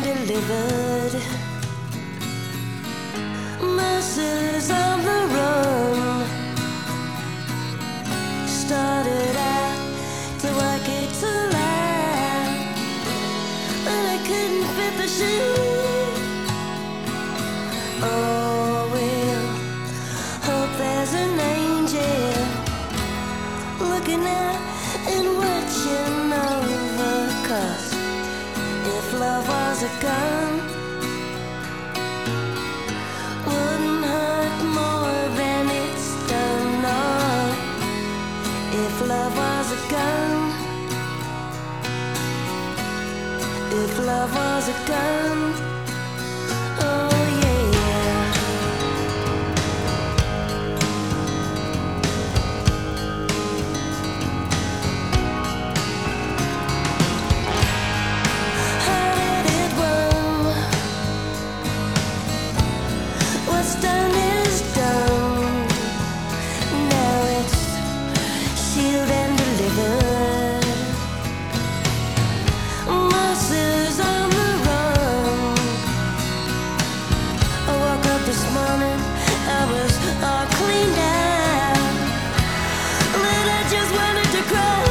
delivered. Masses on the run. Started out to work it to life, but I couldn't fit the shoe. Oh, well, hope there's an angel looking out and watching over. 'Cause if love was a gun, wouldn't hurt more than it's done. Oh, if love was a gun, if love was a gun, oh yeah. How did it run? What's done is done. Now it's sealed and delivered. Masses on the run. I woke up this morning, I was all cleaned out, but I just wanted to cry.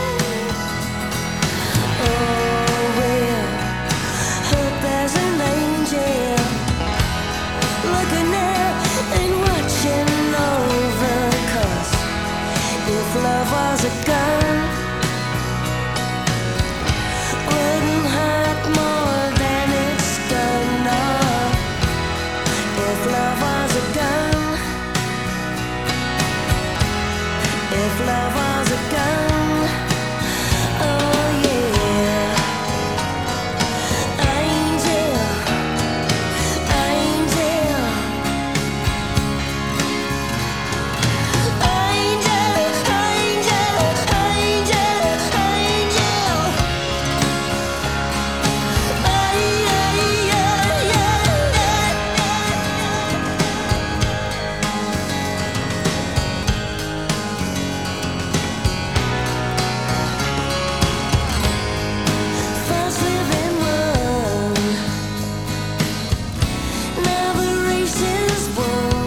Oh well, hope there's an angel looking out and watching over. 'Cause if love was a gun, wouldn't hurt more than it's done. Oh, if love was a gun, if love was a gun, oh yeah. Angel, angel, angel, angel, angel, angel. Ay, ay, ay, ay. Fast living one. Now the race is won.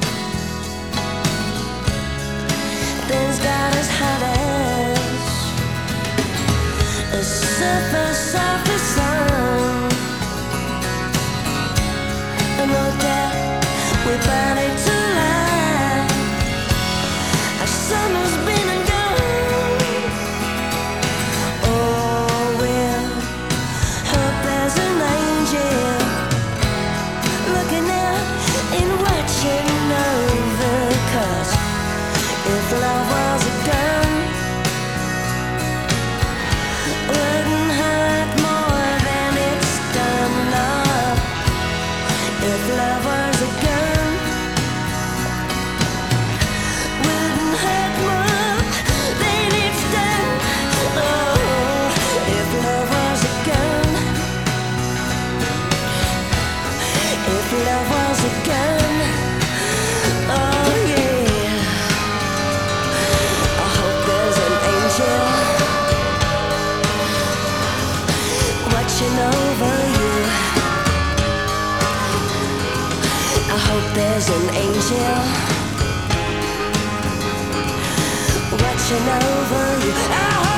Things got as hot as a surface of the sun. And no doubt we burn it to life. Our summer's been and gone. Oh well, hope there's an angel looking out and watching over. 'Cause if love was a gun, wouldn't hurt more than it's done. Love, if love was a gun, wouldn't hurt more than it's done. Oh, if love was a gun, if love was a gun, oh yeah. I hope there's an angel watching over you. I hope there's an angel watching over you. I